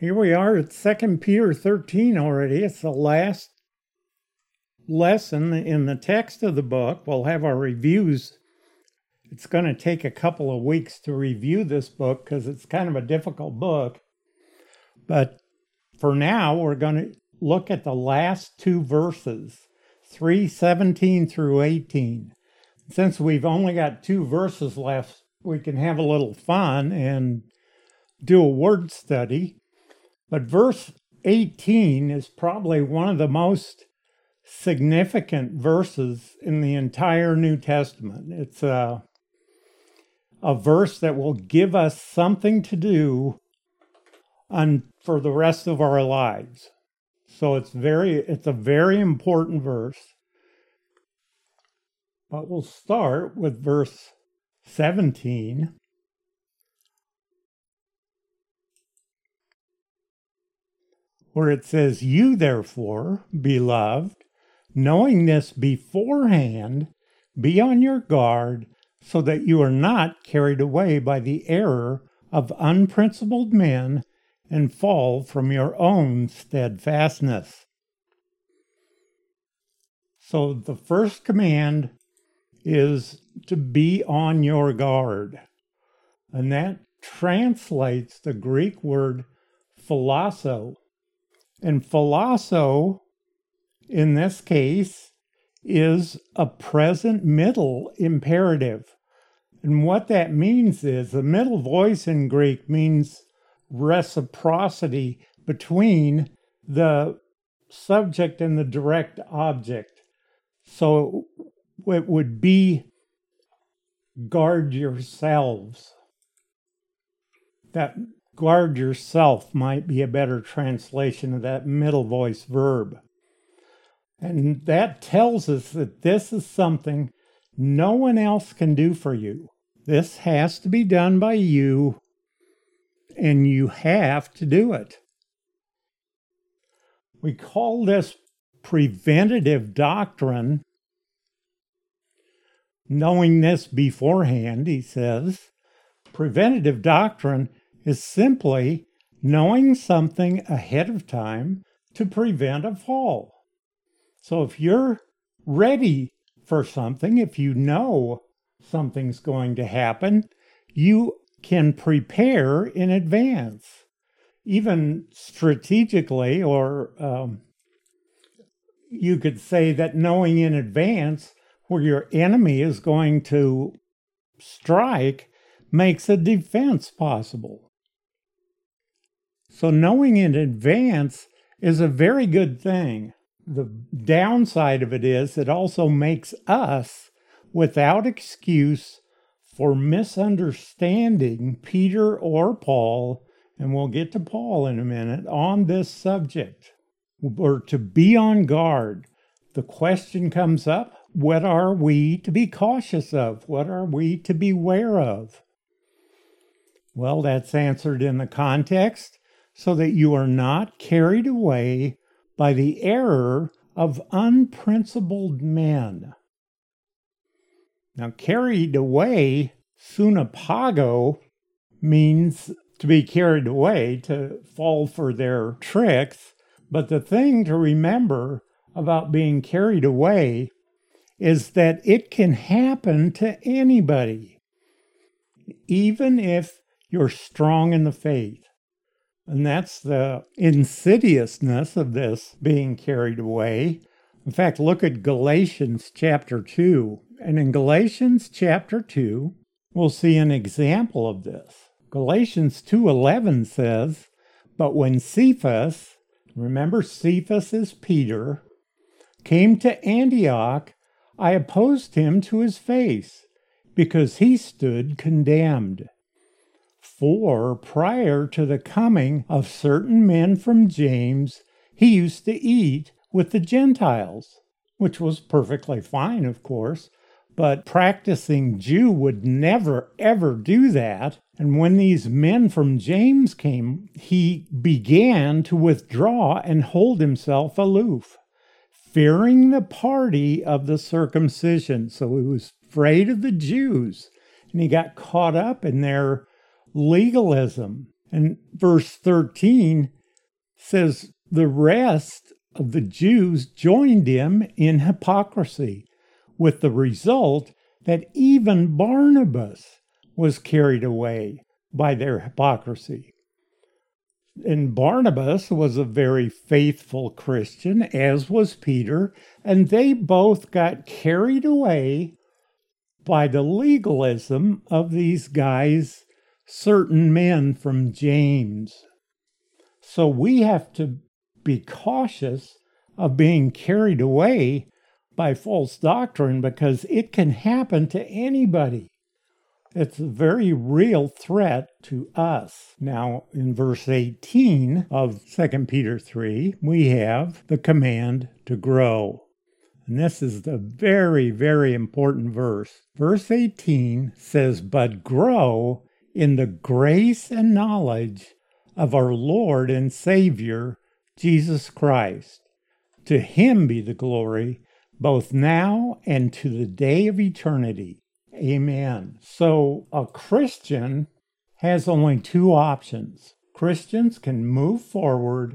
here we are at 2 Peter 13 already. It's the last lesson in the text of the book. We'll have our reviews. It's going to take a couple of weeks to review this book because it's kind of a difficult book. But for now, we're going to look at the last two verses, 3:17 through 18. Since we've only got two verses left, we can have a little fun and do a word study. But verse 18 is probably one of the most significant verses in the entire New Testament. It's a verse that will give us something to do for the rest of our lives. So it's a very important verse. But we'll start with verse 17. Where it says, "You therefore, beloved, knowing this beforehand, be on your guard, so that you are not carried away by the error of unprincipled men and fall from your own steadfastness." So the first command is to be on your guard. And that translates the Greek word philoso. And philoso, in this case, is a present middle imperative. And what that means is the middle voice in Greek means reciprocity between the subject and the direct object. So it would be guard yourselves. That guard yourself might be a better translation of that middle voice verb. And that tells us that this is something no one else can do for you. This has to be done by you, and you have to do it. We call this preventative doctrine. Knowing this beforehand, he says, preventative doctrine is simply knowing something ahead of time to prevent a fall. So if you're ready for something, if you know something's going to happen, you can prepare in advance, even strategically, or you could say that knowing in advance where your enemy is going to strike makes a defense possible. So knowing in advance is a very good thing. The downside of it is it also makes us without excuse for misunderstanding Peter or Paul, and we'll get to Paul in a minute, on this subject. We're to be on guard. The question comes up, what are we to be cautious of? What are we to beware of? Well, that's answered in the context, so that you are not carried away by the error of unprincipled men. Now, carried away, sunapago, means to be carried away, to fall for their tricks. But the thing to remember about being carried away is that it can happen to anybody, even if you're strong in the faith. And that's the insidiousness of this being carried away. In fact, look at Galatians chapter 2. And in Galatians chapter 2, we'll see an example of this. Galatians 2:11 says, "But when Cephas," remember Cephas is Peter, "came to Antioch, I opposed him to his face, because he stood condemned. For prior to the coming of certain men from James, he used to eat with the Gentiles," which was perfectly fine, of course, but practicing Jew would never, ever do that. And when these men from James came, he began to withdraw and hold himself aloof, fearing the party of the circumcision. So he was afraid of the Jews, and he got caught up in their legalism. And verse 13 says the rest of the Jews joined him in hypocrisy, with the result that even Barnabas was carried away by their hypocrisy. And Barnabas was a very faithful Christian, as was Peter, and they both got carried away by the legalism of these guys, certain men from James. So we have to be cautious of being carried away by false doctrine because it can happen to anybody. It's a very real threat to us. Now, in verse 18 of 2 Peter 3, we have the command to grow. And this is the very, very important verse. Verse 18 says, "But grow in the grace and knowledge of our Lord and Savior, Jesus Christ. To him be the glory, both now and to the day of eternity. Amen." So a Christian has only two options. Christians can move forward,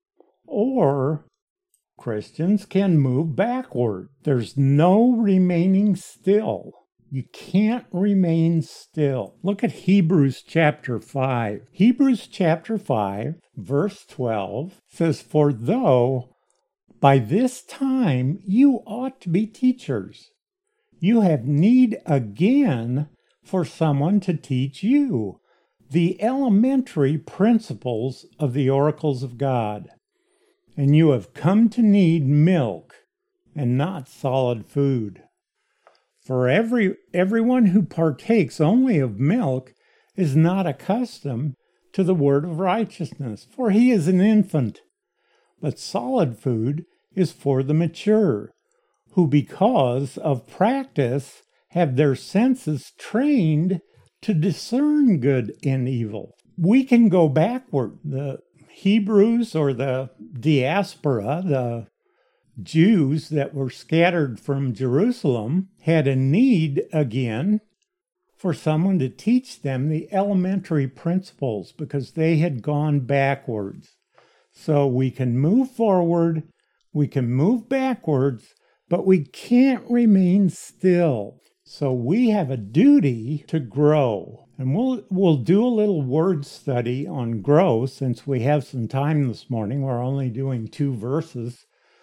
or Christians can move backward. There's no remaining still. You can't remain still. Look at Hebrews chapter 5. Hebrews chapter 5, verse 12 says, "For though by this time you ought to be teachers, you have need again for someone to teach you the elementary principles of the oracles of God. And you have come to need milk and not solid food. For everyone who partakes only of milk is not accustomed to the word of righteousness, for he is an infant. But solid food is for the mature, who because of practice have their senses trained to discern good and evil." We can go backward. The Hebrews, or the diaspora, the Jews that were scattered from Jerusalem, had a need again for someone to teach them the elementary principles because they had gone backwards. So we can move forward, we can move backwards, but we can't remain still. So we have a duty to grow. And we'll do a little word study on grow since we have some time this morning. We're only doing 2 verses.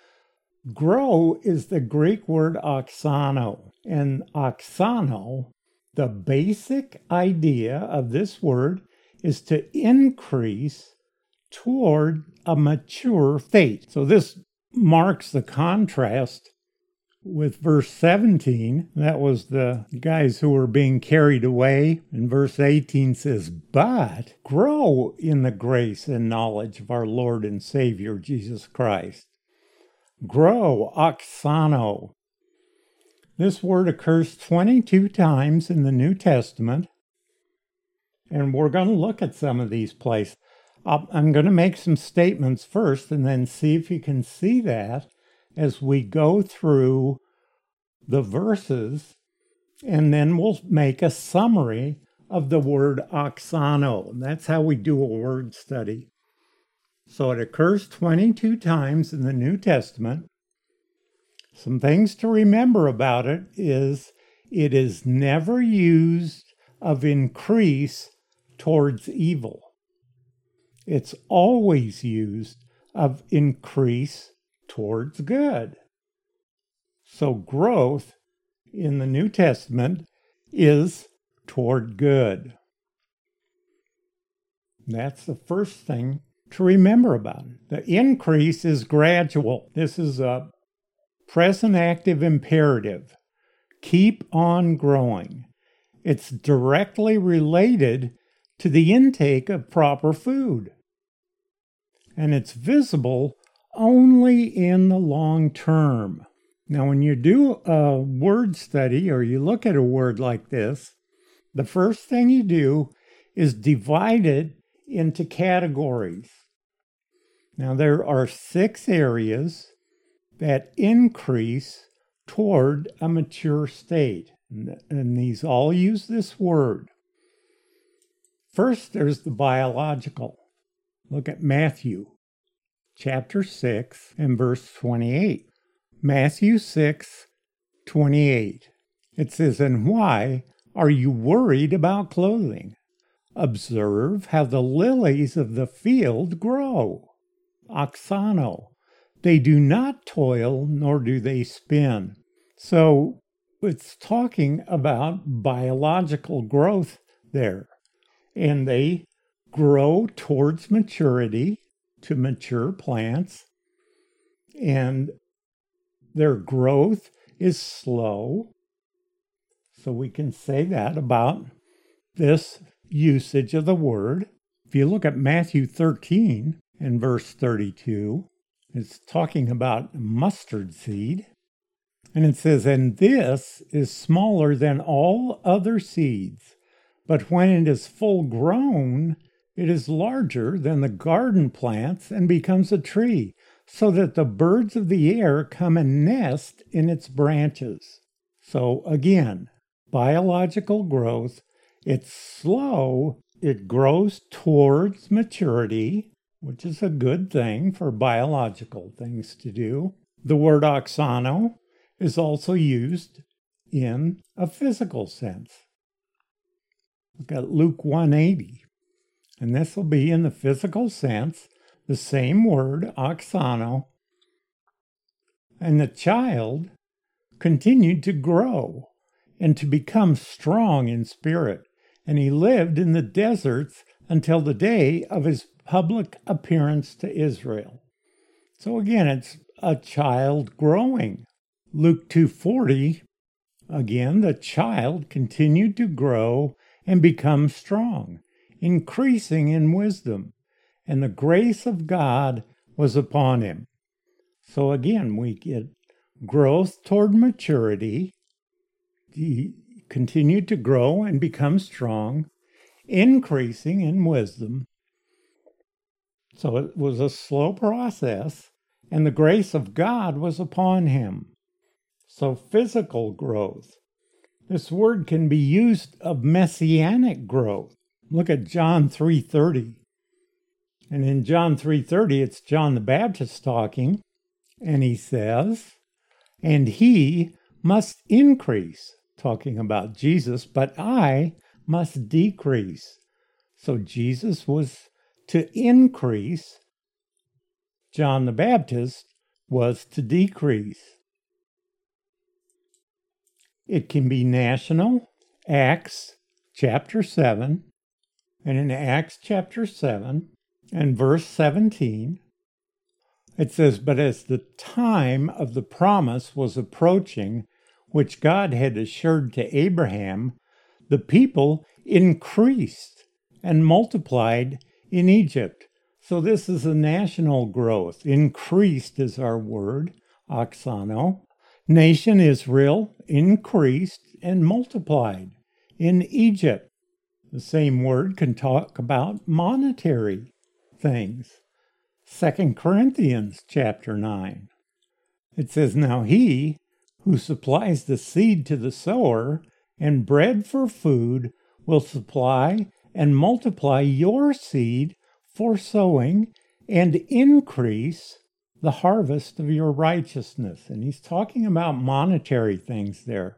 Grow is the Greek word oxano. And oxano, the basic idea of this word is to increase toward a mature state. So this marks the contrast with verse 17. That was the guys who were being carried away. And verse 18 says, "But grow in the grace and knowledge of our Lord and Savior, Jesus Christ." Grow, oxano. This word occurs 22 times in the New Testament. And we're going to look at some of these places. I'm going to make some statements first and then see if you can see that as we go through the verses, and then we'll make a summary of the word oxano. And that's how we do a word study. So it occurs 22 times in the New Testament. Some things to remember about it is never used of increase towards evil. It's always used of increase towards good. So growth in the New Testament is toward good. That's the first thing to remember about it. The increase is gradual. This is a present active imperative. Keep on growing. It's directly related to the intake of proper food. And it's visible only in the long term. Now, when you do a word study or you look at a word like this, the first thing you do is divide it into categories. Now, there are 6 areas that increase toward a mature state. And these all use this word. First, there's the biological. Look at Matthew chapter 6 and verse 28. Matthew 6:28. It says, "And why are you worried about clothing? Observe how the lilies of the field grow. Oxano. They do not toil, nor do they spin." So it's talking about biological growth there. And they grow towards maturity to mature plants. And their growth is slow. So we can say that about this usage of the word. If you look at Matthew 13 and verse 32, it's talking about mustard seed. And it says, "And this is smaller than all other seeds, but when it is full grown, it is larger than the garden plants and becomes a tree, so that the birds of the air come and nest in its branches." So again, biological growth, it's slow. It grows towards maturity, which is a good thing for biological things to do. The word oxano is also used in a physical sense. Look at Luke 1:80. And this will be in the physical sense, the same word, oxano. "And the child continued to grow and to become strong in spirit, and he lived in the deserts until the day of his public appearance to Israel." So again, it's a child growing. Luke 2:40, again, the child continued to grow and become strong, increasing in wisdom, and the grace of God was upon him. So again, we get growth toward maturity. He continued to grow and become strong, increasing in wisdom. So it was a slow process, and the grace of God was upon him. So physical growth. This word can be used of messianic growth. Look at John 3:30. And in John 3:30, it's John the Baptist talking, and he says, "And he must increase," talking about Jesus, "but I must decrease." So Jesus was to increase. John the Baptist was to decrease. It can be national, Acts chapter 7, and in Acts chapter 7 and verse 17, it says, "But as the time of the promise was approaching, which God had assured to Abraham, the people increased and multiplied in Egypt." So this is a national growth. Increased is our word, oxano. Nation Israel increased and multiplied in Egypt. The same word can talk about monetary things. 2 Corinthians chapter 9. It says, "Now he who supplies the seed to the sower and bread for food will supply and multiply your seed for sowing and increase the harvest of your righteousness." And he's talking about monetary things there.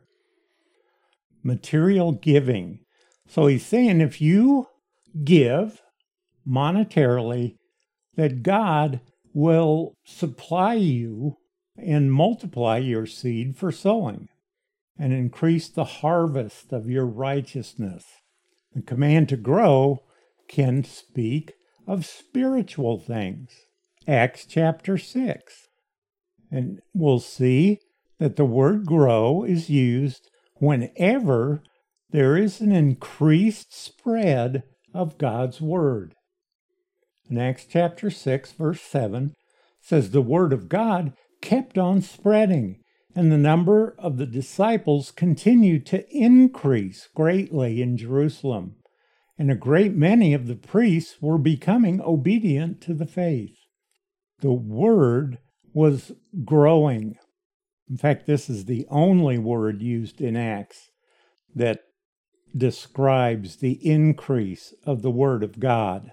Material giving. So he's saying if you give monetarily, that God will supply you and multiply your seed for sowing and increase the harvest of your righteousness. The command to grow can speak of spiritual things. Acts chapter 6. And we'll see that the word grow is used whenever there is an increased spread of God's word. In Acts chapter 6, verse 7, says the word of God kept on spreading, and the number of the disciples continued to increase greatly in Jerusalem, and a great many of the priests were becoming obedient to the faith. The word was growing. In fact, this is the only word used in Acts that describes the increase of the Word of God.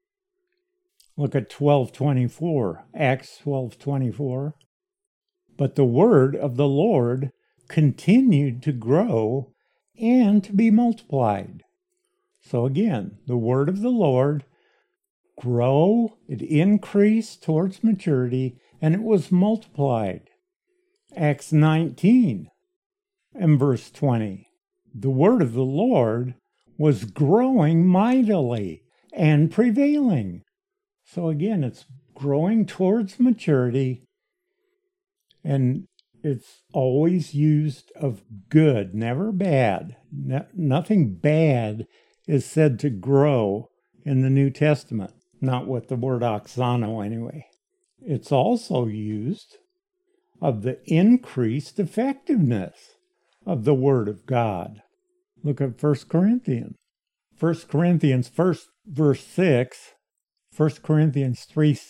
Look at 12:24, Acts 12:24. But the word of the Lord continued to grow and to be multiplied. So again, the word of the Lord grow, it increased towards maturity, and it was multiplied. Acts 19 and verse 20. The word of the Lord was growing mightily and prevailing. So again, it's growing towards maturity, and it's always used of good, never bad. Nothing bad is said to grow in the New Testament, not with the word oxano anyway. It's also used of the increased effectiveness of the Word of God. Look at 1 Corinthians. 1 Corinthians 1 verse 6, 1 Corinthians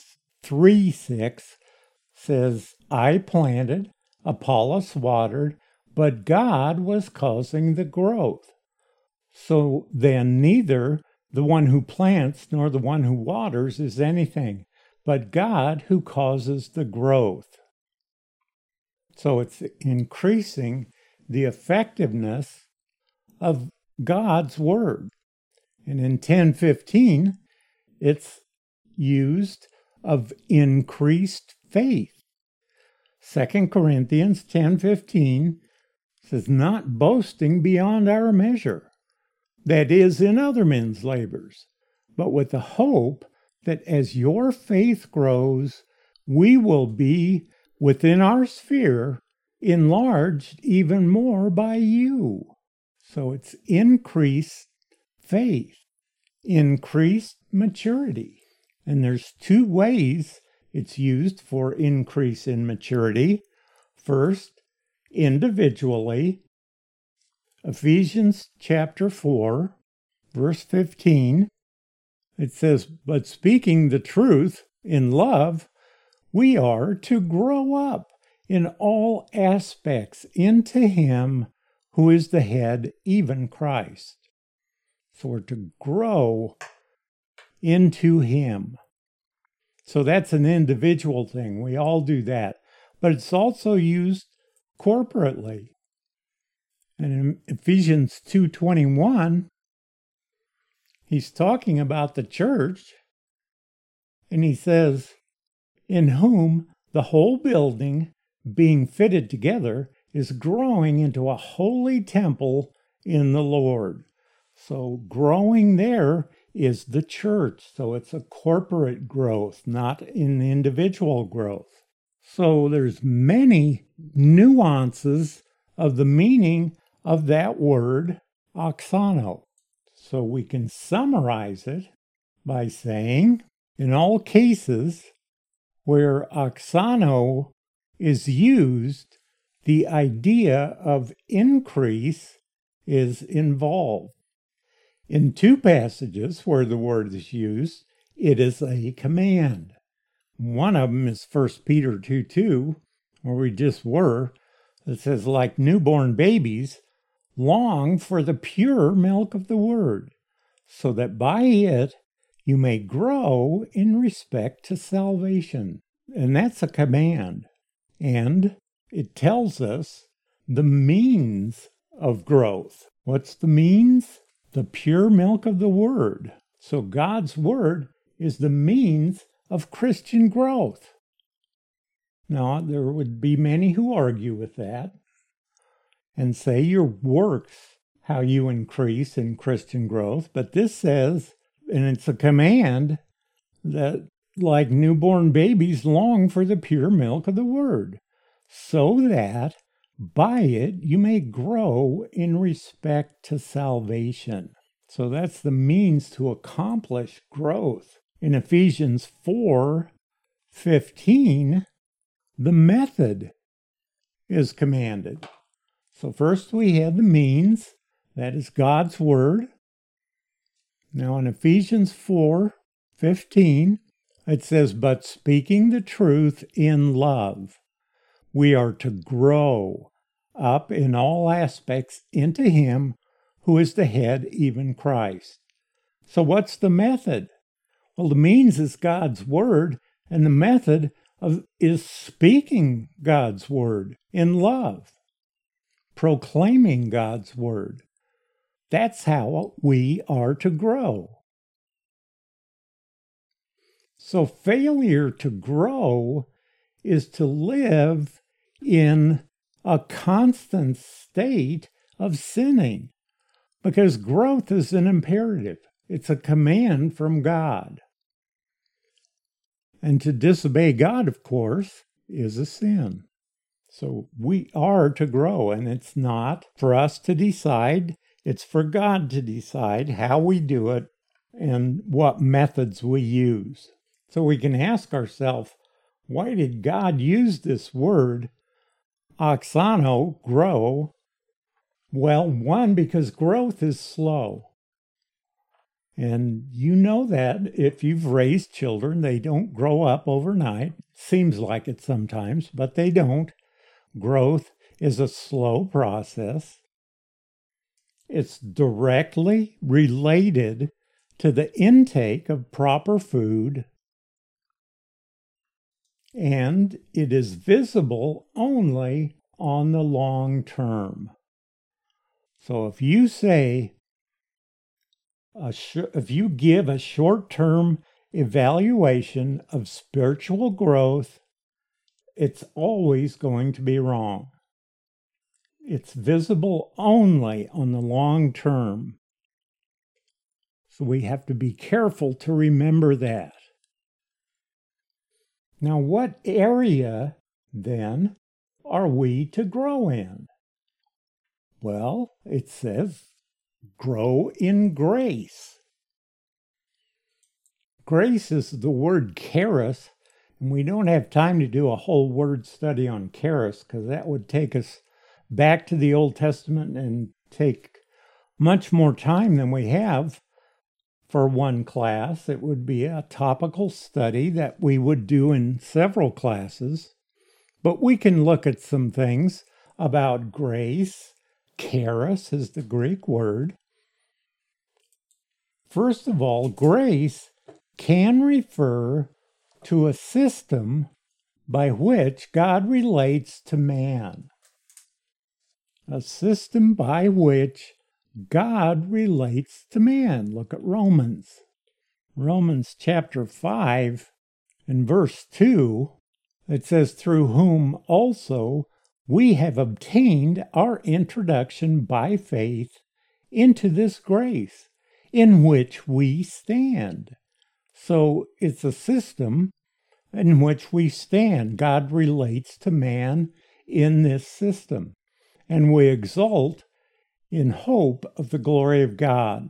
3:6 says, I planted, Apollos watered, but God was causing the growth. So then neither the one who plants nor the one who waters is anything, but God who causes the growth. So it's increasing the effectiveness of God's word. And in 10:15, it's used of increased faith. 2 Corinthians 10:15 says, not boasting beyond our measure, that is, in other men's labors, but with the hope that as your faith grows, we will be within our sphere enlarged even more by you. So it's increased faith, increased maturity. And there's two ways it's used for increase in maturity. First, individually, Ephesians chapter 4, verse 15, it says, but speaking the truth in love, we are to grow up in all aspects into Him who is the head, even Christ. So we're to grow into Him. So that's an individual thing. We all do that. But it's also used corporately. And in Ephesians 2:21, he's talking about the church, and he says, in whom the whole building, being fitted together, is growing into a holy temple in the Lord. So growing there is the church. So it's a corporate growth, not an individual growth. So there's many nuances of the meaning of that word, oxano. So we can summarize it by saying, in all cases where oxano is used, the idea of increase is involved. In two passages where the word is used, it is a command. One of them is 1 Peter 2:2, where we just were. It says, like newborn babies, long for the pure milk of the word, so that by it you may grow in respect to salvation. And that's a command. And it tells us the means of growth. What's the means? The pure milk of the word. So God's word is the means of Christian growth. Now, there would be many who argue with that and say your works, how you increase in Christian growth. But this says, and it's a command, that like newborn babies long for the pure milk of the word, so that by it you may grow in respect to salvation. So that's the means to accomplish growth. In Ephesians 4:15, the method is commanded. So first we had the means, that is God's word. Now in Ephesians 4:15, it says, but speaking the truth in love, we are to grow up in all aspects into Him who is the head, even Christ. So what's the method? Well, the means is God's word, and the method is speaking God's word in love, proclaiming God's word. That's how we are to grow. So failure to grow is to live in a constant state of sinning, because growth is an imperative. It's a command from God. And to disobey God, of course, is a sin. So we are to grow, and it's not for us to decide. It's for God to decide how we do it and what methods we use. So we can ask ourselves, why did God use this word, auxano, grow? Well, one, because growth is slow. And you know that if you've raised children, they don't grow up overnight. Seems like it sometimes, but they don't. Growth is a slow process. It's directly related to the intake of proper food, and it is visible only on the long term. So if you say, if you give a short-term evaluation of spiritual growth, it's always going to be wrong. It's visible only on the long term. So we have to be careful to remember that. Now, what area, then, are we to grow in? Well, it says, grow in grace. Grace is the word charis, and we don't have time to do a whole word study on charis, because that would take us back to the Old Testament and take much more time than we have for one class. It would be a topical study that we would do in several classes. But we can look at some things about grace. Charis is the Greek word. First of all, grace can refer to a system by which God relates to man. A system by which God relates to man. Look at Romans. Romans chapter 5 and verse 2, it says, through whom also we have obtained our introduction by faith into this grace in which we stand. So it's a system in which we stand. God relates to man in this system, and we exult in hope of the glory of God.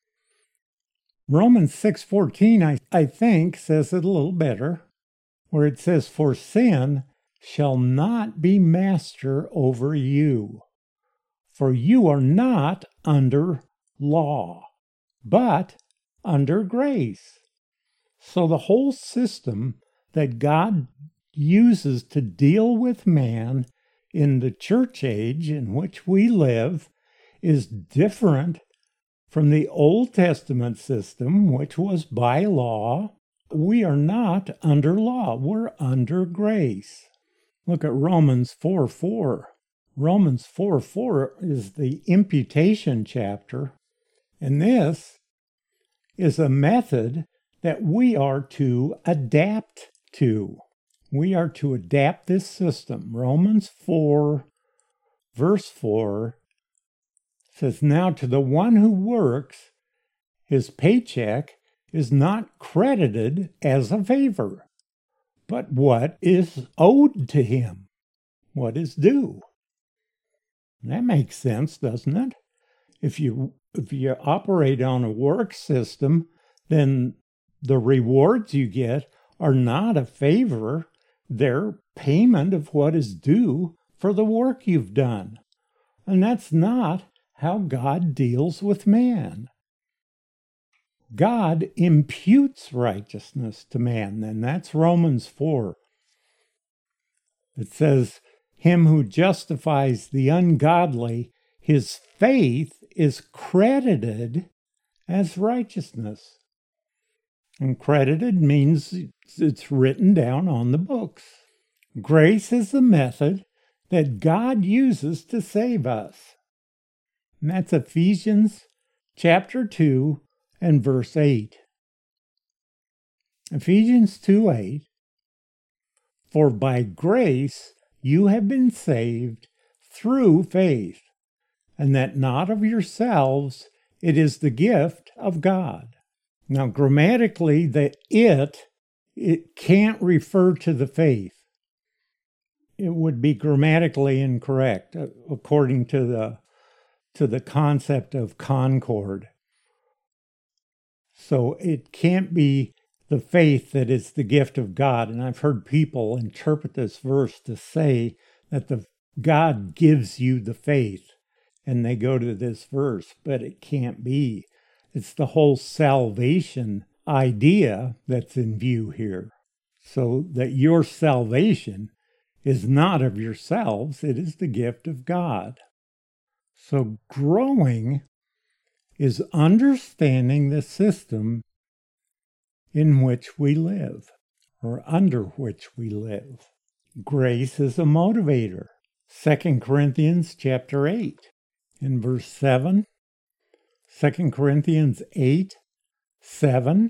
Romans 6:14, I think, says it a little better, where it says, for sin shall not be master over you, for you are not under law, but under grace. So the whole system that God uses to deal with man in the church age in which we live is different from the Old Testament system, which was by law. We are not under law. We're under grace. Look at Romans 4:4. Romans 4:4 is the imputation chapter, and this is a method that we are to adapt to. We are to adapt this system. Romans 4, verse 4 says, now to the one who works, his paycheck is not credited as a favor, but what is owed to him, what is due. That makes sense, doesn't it? If you operate on a work system, then the rewards you get are not a favor. They're payment of what is due for the work you've done. And that's not how God deals with man. God imputes righteousness to man, and that's Romans 4. It says, him who justifies the ungodly, his faith is credited as righteousness. And credited means it's written down on the books. Grace is the method that God uses to save us. And that's Ephesians chapter 2 and verse 8. Ephesians 2:8. For by grace you have been saved through faith, and that not of yourselves, it is the gift of God. Now, grammatically, it can't refer to the faith. It would be grammatically incorrect according to the concept of concord. So it can't be the faith that is the gift of God. And I've heard people interpret this verse to say that God gives you the faith. And they go to this verse, but it can't be. It's the whole salvation idea that's in view here. So that your salvation is not of yourselves, it is the gift of God. So growing is understanding the system in which we live, or under which we live. Grace is a motivator. 2 Corinthians chapter 8, in verse 7. 2 Corinthians 8:7.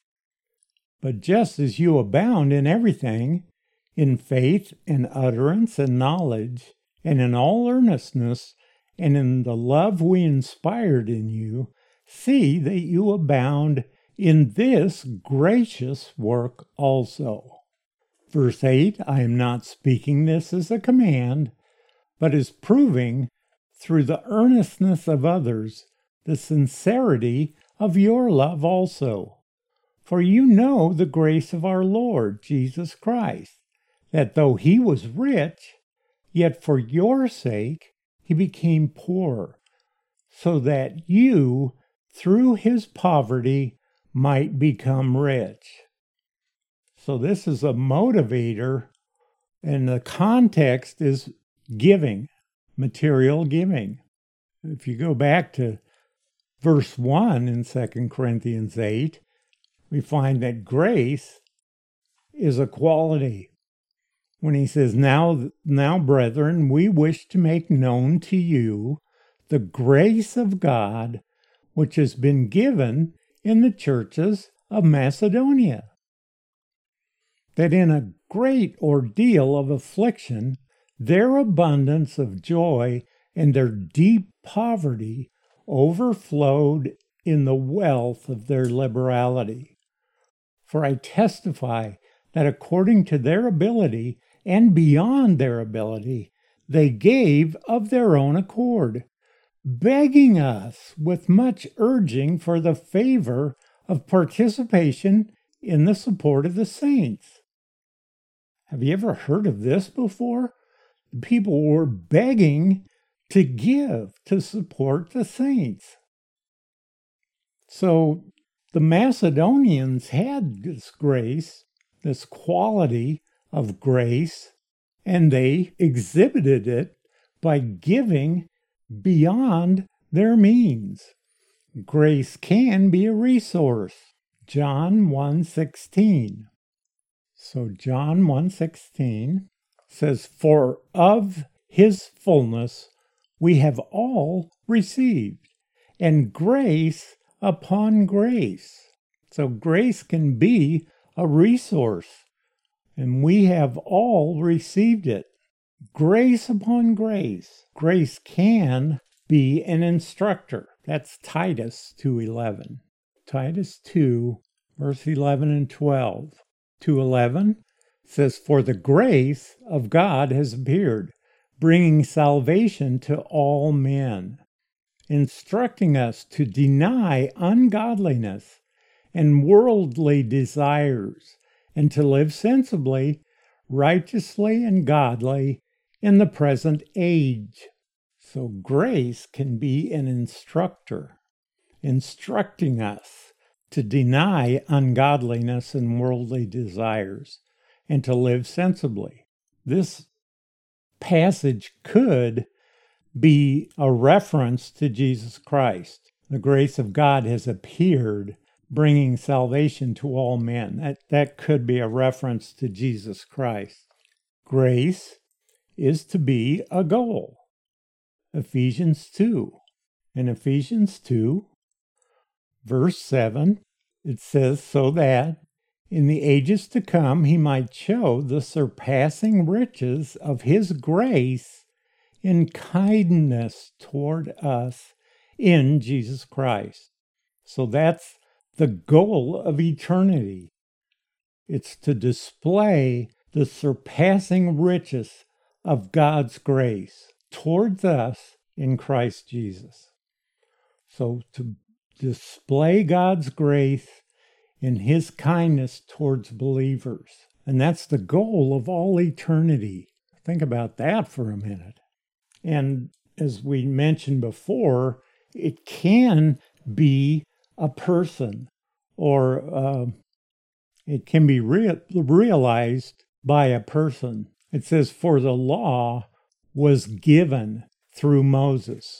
But just as you abound in everything, in faith and utterance and knowledge, and in all earnestness, and in the love we inspired in you, see that you abound in this gracious work also. Verse 8, I am not speaking this as a command, but as proving through the earnestness of others the sincerity of your love also. For you know the grace of our Lord Jesus Christ, that though he was rich, yet for your sake he became poor, so that you, through his poverty, might become rich. So this is a motivator, and the context is giving, material giving. If you go back to verse 1 in 2 Corinthians 8, we find that grace is a quality. When he says, now, brethren, we wish to make known to you the grace of God, which has been given in the churches of Macedonia, that in a great ordeal of affliction, their abundance of joy and their deep poverty overflowed in the wealth of their liberality. For I testify that according to their ability and beyond their ability, they gave of their own accord, begging us with much urging for the favor of participation in the support of the saints. Have you ever heard of this before? People were begging to give to support the saints. So the Macedonians had this grace, this quality of grace, and they exhibited it by giving beyond their means. Grace can be a resource. John 1:16. So John 1:16 says, for of his fullness we have all received, and grace upon grace. So grace can be a resource, and we have all received it. Grace upon grace. Grace can be an instructor. That's Titus 2:11. Titus 2, verse 11 and 12. 2:11 says, for the grace of God has appeared, bringing salvation to all men, instructing us to deny ungodliness and worldly desires, and to live sensibly, righteously, and godly in the present age. So grace can be an instructor, instructing us to deny ungodliness and worldly desires, and to live sensibly. This passage could be a reference to Jesus Christ. The grace of God has appeared, bringing salvation to all men. That could be a reference to Jesus Christ. Grace is to be a goal. Ephesians 2. In Ephesians 2, verse 7, it says, so that in the ages to come he might show the surpassing riches of his grace in kindness toward us in Jesus Christ. So that's the goal of eternity. It's to display the surpassing riches of God's grace towards us in Christ Jesus. So to display God's grace in his kindness towards believers. And that's the goal of all eternity. Think about that for a minute. And as we mentioned before, it can be a person, or it can be realized by a person. It says, for the law was given through Moses.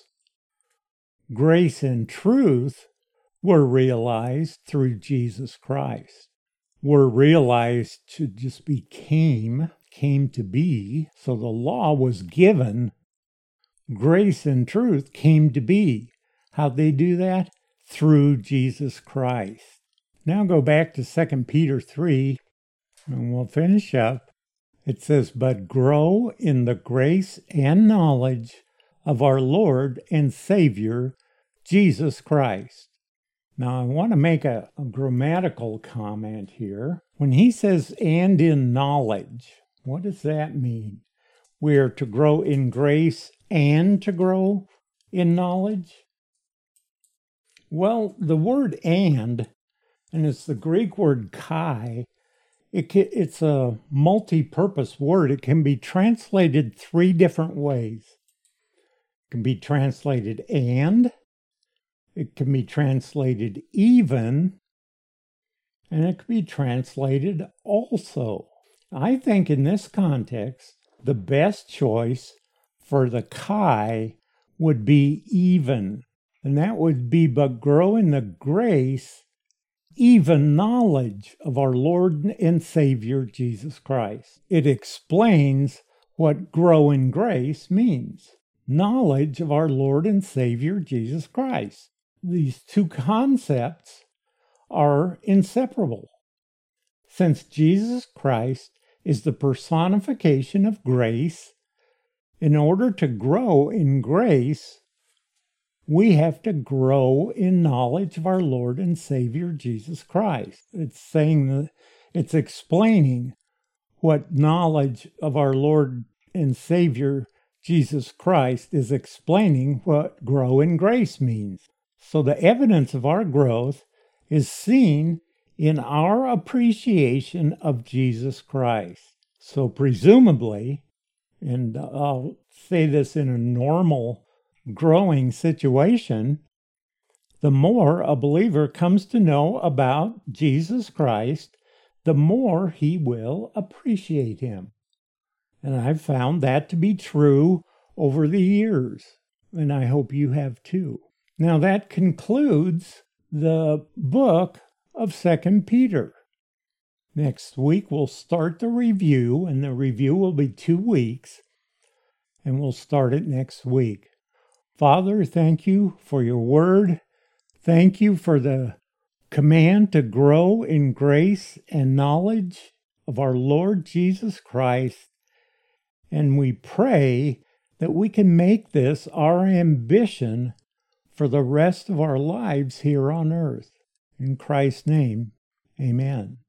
Grace and truth were realized through Jesus Christ. Were realized to just came to be. So the law was given. Grace and truth came to be. How'd they do that? Through Jesus Christ. Now go back to 2 Peter 3, and we'll finish up. It says, but grow in the grace and knowledge of our Lord and Savior, Jesus Christ. Now, I want to make a grammatical comment here. When he says, and in knowledge, what does that mean? We are to grow in grace and to grow in knowledge? Well, the word and it's the Greek word kai, it's a multi-purpose word. It can be translated three different ways. It can be translated and, it can be translated even, and it can be translated also. I think in this context, the best choice for the kai would be even, and that would be but grow in the grace, even knowledge of our Lord and Savior Jesus Christ. It explains what grow in grace means. Knowledge of our Lord and Savior Jesus Christ. These two concepts are inseparable. Since Jesus Christ is the personification of grace, in order to grow in grace, we have to grow in knowledge of our Lord and Savior Jesus Christ. It's explaining what knowledge of our Lord and Savior Jesus Christ is explaining what grow in grace means. So the evidence of our growth is seen in our appreciation of Jesus Christ. So presumably, and I'll say this in a normal growing situation, the more a believer comes to know about Jesus Christ, the more he will appreciate him. And I've found that to be true over the years, and I hope you have too. Now that concludes the book of 2 Peter. Next week we'll start the review, and the review will be 2 weeks, and we'll start it next week. Father, thank you for your word. Thank you for the command to grow in grace and knowledge of our Lord Jesus Christ. And we pray that we can make this our ambition for the rest of our lives here on earth. In Christ's name, amen.